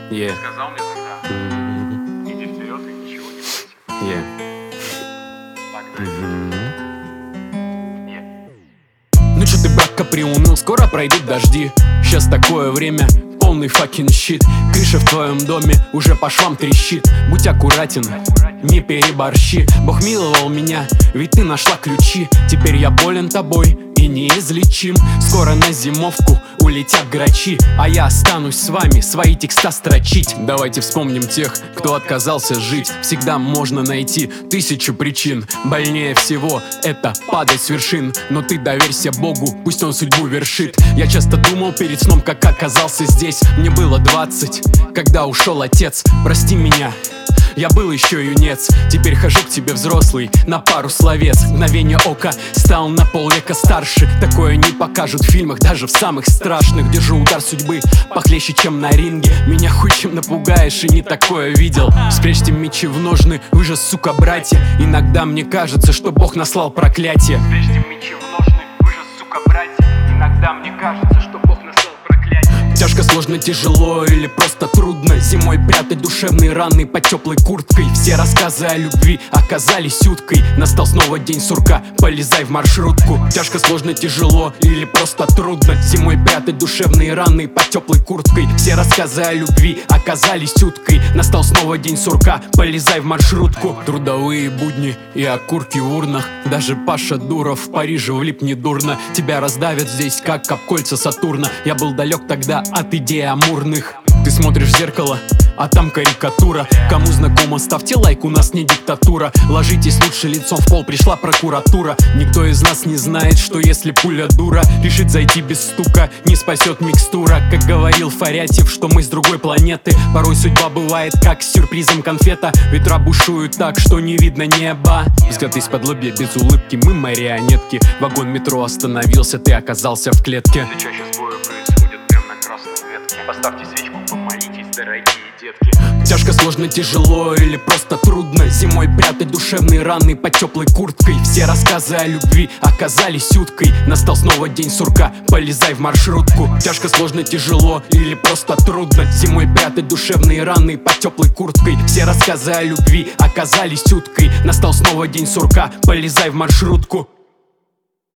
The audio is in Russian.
Сказал мне тогда, иди вперед и ничего не бойся. Ну чё ты, братка, приуныл, скоро пройдут дожди. Сейчас такое время, полный факин щит. Крыша в твоем доме уже по швам трещит. Будь аккуратен, не переборщи. Бог миловал меня, ведь ты нашла ключи. Теперь я болен тобой и неизлечим. Скоро на зимовку улетят грачи, а я останусь с вами свои текста строчить. Давайте вспомним тех, кто отказался жить. Всегда можно найти 1000 причин. Больнее всего это падать с вершин. Но ты доверься Богу, пусть он судьбу вершит. Я часто думал перед сном, как оказался здесь. Мне было 20, когда ушел отец. Прости меня, я был еще юнец. Теперь хожу к тебе взрослый, на пару словец. Мгновение ока, стал на полвека старше. Такое не покажут в фильмах, даже в самых страшных. Держу удар судьбы похлеще, чем на ринге. Меня хуй чем напугаешь, и не такое видел. Спрячьте мечи в ножны, вы же, сука, братья. Иногда мне кажется, что Бог наслал проклятие. Спрячьте мечи в ножны, вы же, сука, братья. Иногда мне кажется, что Бог наслал проклятие. Тяжко, сложно, тяжело или просто трудно зимой прятать душевные раны под теплой курткой. Все рассказы о любви оказались уткой. Настал снова день сурка, полезай в маршрутку. Тяжко, сложно, тяжело или просто трудно зимой прятать душевные раны под теплой курткой. Все рассказы о любви оказались уткой. Настал снова день сурка, полезай в маршрутку. Трудовые будни и окурки в урнах. Даже Паша Дуров в Париже влип недурно. Тебя раздавят здесь, как об кольца Сатурна. Я был далек тогда от идей амурных. Ты смотришь в зеркало, а там карикатура. Кому знакомо, ставьте лайк, у нас не диктатура. Ложитесь лучше лицом в пол, пришла прокуратура. Никто из нас не знает, что если пуля дура решит зайти без стука, не спасет микстура. Как говорил Фарятьев, что мы с другой планеты. Порой судьба бывает как с сюрпризом конфета. Ветра бушуют так, что не видно неба. Взгляд из-под лобья без улыбки, мы марионетки. Вагон метро остановился, ты оказался в клетке. Все чаще сбои происходят прямо на красной ветке. Поставьте свечку, помолитесь, дорогие детки. Тяжко, сложно, тяжело или просто трудно зимой прятать душевные раны под теплой курткой. Все рассказы о любви оказались уткой. Настал снова день сурка, полезай в маршрутку. Тяжко, сложно, тяжело или просто трудно зимой прятать душевные раны под теплой курткой. Все рассказы о любви оказались уткой. Настал снова день сурка, полезай в маршрутку.